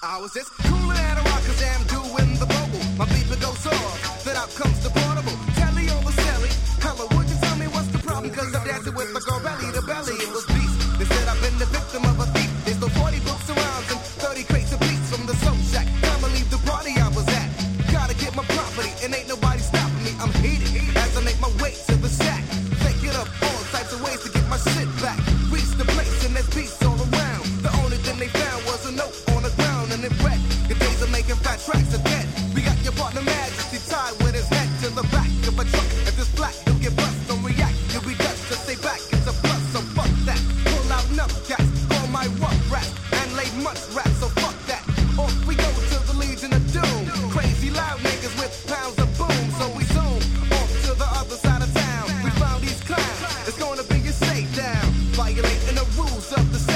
I was just cooling at a rocker jam, doing the vocal. My beeper goes off, then out comes the portable. Telly over Sally, hello, would you tell me what's the problem? Cause I'm dancing with the girl belly to belly, it was beast. They said I've been the victim of a thief. There's no 40 books around and 30 crates of beats from the soul shack. Time to leave the party I was at. Gotta get my property, and ain't nobody stopping me. I'm heated as I make my way to the shack. Thinking up all types of ways to get my shit back. Reach the place and there's beats all around. The only thing they found was a note on the ground and it read, the days of making fat tracks are dead. We got your partner Majesty tied with his head to the back of a truck. If it's black, you'll get bust, don't react. You'll be Dutch, just stay back, it's a plus, so fuck that. Pull out enough gas, call my rough rap, and lay much rap, so fuck that. Off we go to the Legion of Doom. Crazy loud niggas with pounds of boom, so we zoom off to the other side of town. We found these clowns, it's gonna be a shake down, violating the rules of the